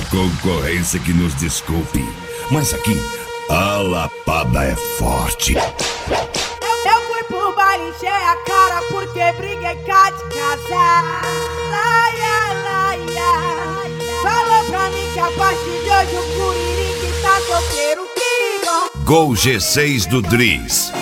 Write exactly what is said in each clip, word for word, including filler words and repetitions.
concorrência que nos desculpe, mas aqui a lapada é forte. Eu fui pro baile, encher a cara porque briguei cá de casa. Laia, laia. Falou pra mim que a partir de hoje o Curirique tá solteiro. Que bom. Gol G seis do Driz.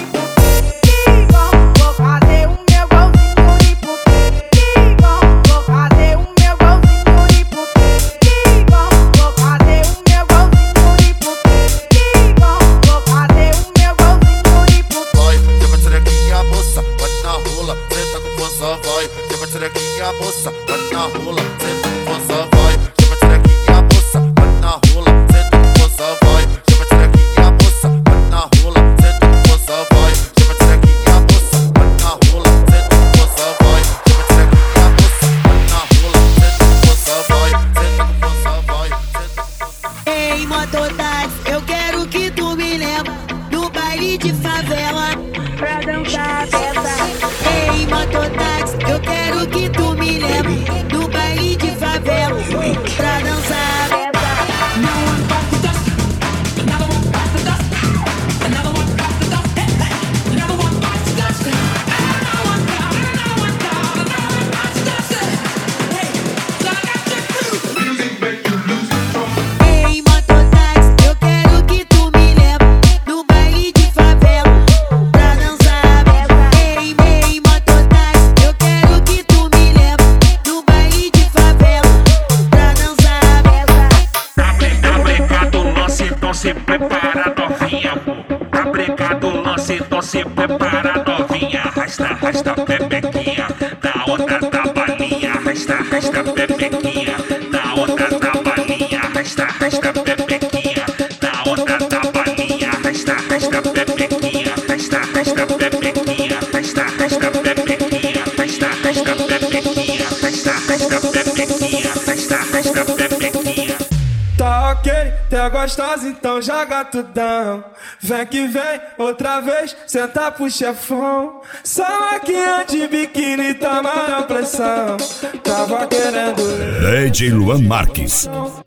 Trequinha, moça, vai na rola, senta com força, vai. Chama trequinha, moça, vai na rola, senta com força, vai. Chama trequinha, moça, vai na rola, senta com força, vai. Chama trequinha, moça, vai na rola, senta com força, vai. Chama trequinha, moça, vai na rola, senta com força, vai. Senta com força, vai. Senta com força. Ei, mototáxi, eu quero que tu me leva no baile de favela pra dançar a festa. Ei, mototáxi, eu quero que tu me leve no baile de favela pra dançar a festa. Ei, mototáxi, eu quero que tu me leve no baile de favela pra dançar a festa. Ei, ei, mototáxi, eu quero que tu me leve no baile de favela pra dançar a festa. Aplicado o lance, então se prepara, novinha. Aplicado o lance, então se prepara, novinha. Arrasta, arrasta, pepequinha, da outra da balinha. Arrasta, arrasta, pepequinha, da outra da balinha. Arrasta, arrasta, pepequinha, da outra da balinha. Arrasta, arrasta, pepequinha, arrasta, arrasta, pepequinha, arrasta, arrasta, pepequinha, arrasta, arrasta, pepequinha, arrasta, arrasta, pepequinha, arrasta, arrasta, pepequinha. Tá ok, tá gostosa, então joga tudão. Vem que vem, outra vez, senta pro chefão. Só maquinha de biquíni, toma na pressão. Tava querendo D J Luan Marques.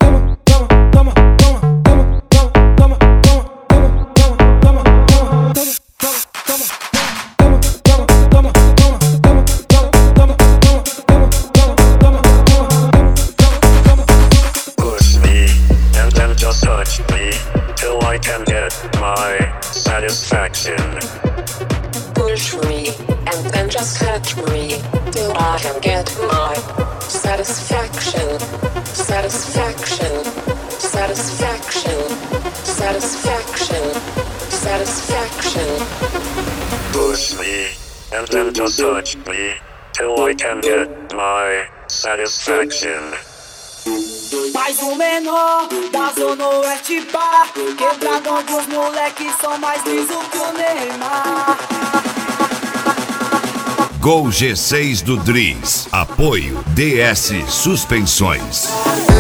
Touch me till I can get my satisfaction. Push me and then just touch me till I can get my satisfaction. Satisfaction. Satisfaction. Satisfaction. Satisfaction. Push me and then just touch me till I can get my satisfaction. Mais um menor da Zona Oeste Bar, quebrado onde os moleques são mais liso que o Neymar. Gol G seis do Driz. Apoio D S Suspensões.